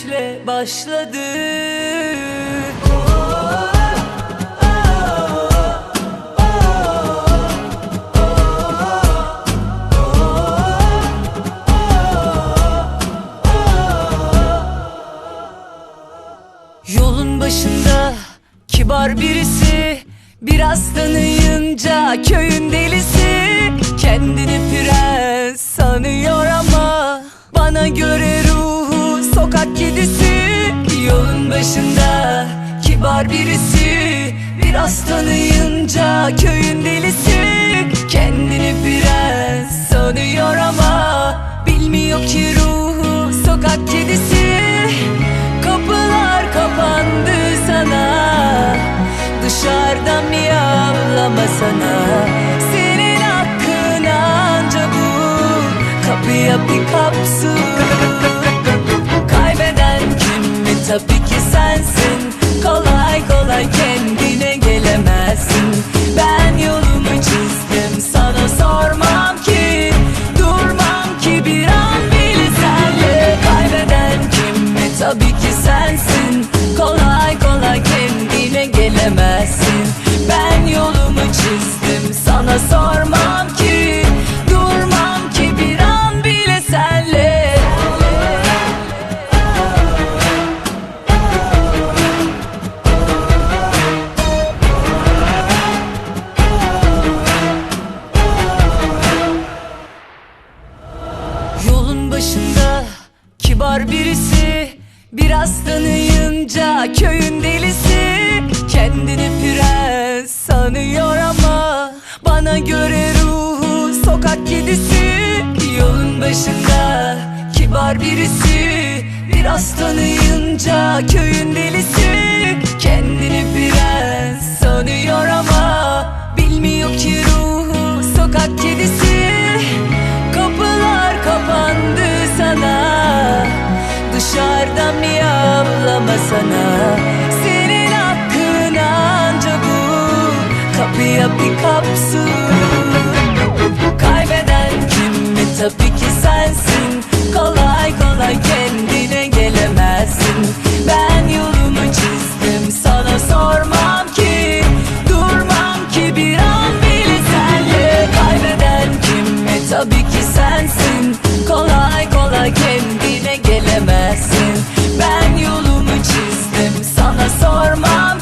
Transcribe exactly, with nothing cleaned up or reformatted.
gülüşle başladı. Yolun başında kibar birisi, biraz tanıyınca köyün delisi. Kendini prens sanıyor ama bana göre ruhu sokak kedisi. Yolun başında kibar birisi, biraz tanıyınca köyün delisi. Kendini prens sanıyor ama bilmiyor ki ruhu sokak kedisi. Kapılar kapandı sana, dışarıdan miyavlama sana. Senin hakkın anca bu, kapıya bir kapsın. Kaybeden kim mi? Tabii ki sensin. Kolay kolay kendine gelemezsin. Ben yolumu çizdim, sana sormam ki, durmam ki bir an bile senle. Kaybeden kim mi? Tabii ki sensin. Kolay kolay kendine gelemezsin. Ben yolumu çizdim, sana sormam ki, durmam ki bir an bile senle. Yolun başında kibar birisi, biraz tanıyınca köyün delisi. Kendini prens sanıyor ama bana göre ruhu sokak kedisi. Yolun başında kibar birisi, biraz tanıyınca köyün delisi. Kendini prens sanıyor ama bilmiyor ki ruhu sokak kedisi. Kapılar kapandı sana, dışarıdan miyavlama sana. Senin hakkın anca bu, kapıya bir kapsın. Kaybeden kim mi? Tabii ki sensin. Kolay kolay kendine gelemezsin. Ben yolumu çizdim, sana sormam ki, durmam ki bir an bile senle. Kaybeden kim mi? Tabii ki sensin. Kolay kolay kendine gelemezsin. Ben yolumu çizdim, sana sormam